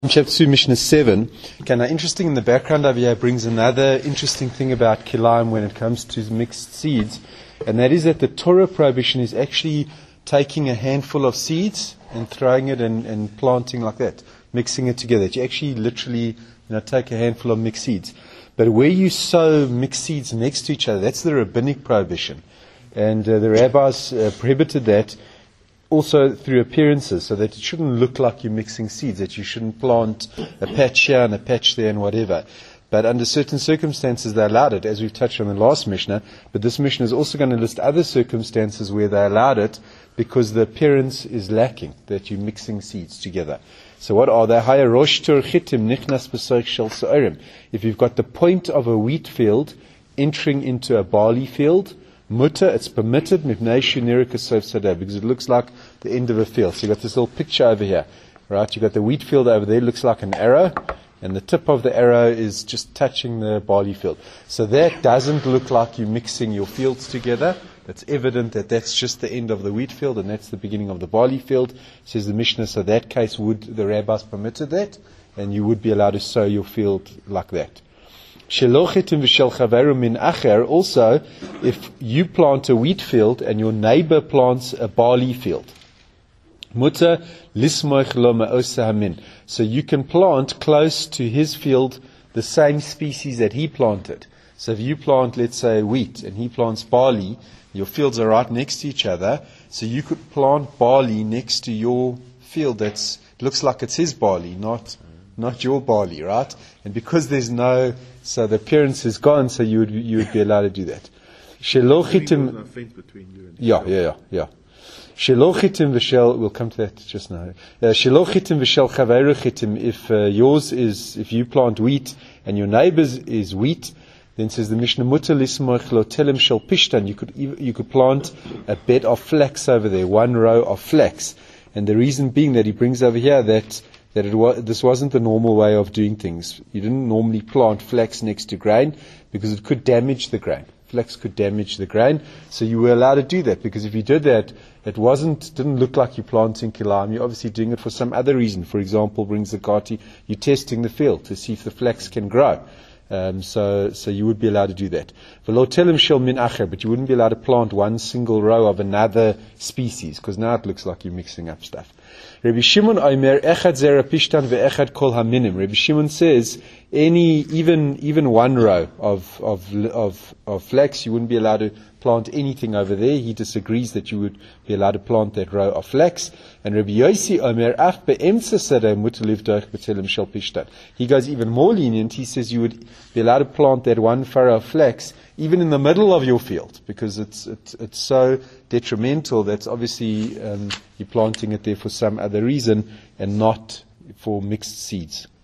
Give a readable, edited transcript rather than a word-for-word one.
Chapter 2, Mishnah 7. Okay, now interesting in the background over here brings another interesting thing about kilaim when it comes to mixed seeds, and that is that the Torah prohibition is actually taking a handful of seeds and throwing it and planting like that, mixing it together. You actually literally take a handful of mixed seeds. But where you sow mixed seeds next to each other, that's the rabbinic prohibition. And the rabbis prohibited that also through appearances, so that it shouldn't look like you're mixing seeds, that you shouldn't plant a patch here and a patch there and whatever. But under certain circumstances they allowed it, as we've touched on in the last Mishnah. But this Mishnah is also going to list other circumstances where they allowed it because the appearance is lacking, that you're mixing seeds together. So what are they? If you've got the point of a wheat field entering into a barley field, mutter, it's permitted, because it looks like the end of a field. So you've got this little picture over here, right? You've got the wheat field over there, it looks like an arrow, and the tip of the arrow is just touching the barley field. So that doesn't look like you're mixing your fields together. It's evident that that's just the end of the wheat field, and that's the beginning of the barley field, says the Mishnah. So that case, would the rabbis permitted that, and you would be allowed to sow your field like that. Also, if you plant a wheat field and your neighbor plants a barley field, so you can plant close to his field the same species that he planted. So if you plant, let's say, wheat and he plants barley, your fields are right next to each other, so you could plant barley next to your field that looks like it's his barley, not your barley, right? And because there's no, so the appearance is gone, so you would be allowed to do that. Yeah. Shelochitim v'shel, we'll come to that just now. Shelochitim v'shel chaveruchitim, if you plant wheat and your neighbor's is wheat, then says the Mishnah, mutter lismoch lo telem shel pishtan, you could plant a bed of flax over there, one row of flax. And the reason being that he brings over here that this wasn't the normal way of doing things. You didn't normally plant flax next to grain because it could damage the grain. Flax could damage the grain, so you were allowed to do that, because if you did that, it didn't look like you're planting kilaim. You're obviously doing it for some other reason. For example, brings the kati, you're testing the field to see if the flax can grow. So you would be allowed to do that. But you wouldn't be allowed to plant one single row of another species, because now it looks like you're mixing up stuff. Rabbi Shimon Omer, echad zera pishtan ve'echad kol haminim. Rabbi Shimon says even one row of flax, you wouldn't be allowed to plant anything over there. He disagrees that you would be allowed to plant that row of flax. And Rabbi Yossi Omer, af be'emtza sadeh mutar livdoch b'telem shel pishtan. He goes even more lenient. He says you would be allowed to plant that one furrow of flax even in the middle of your field, because it's so detrimental that obviously you're planting it there for some other reason and not for mixed seeds.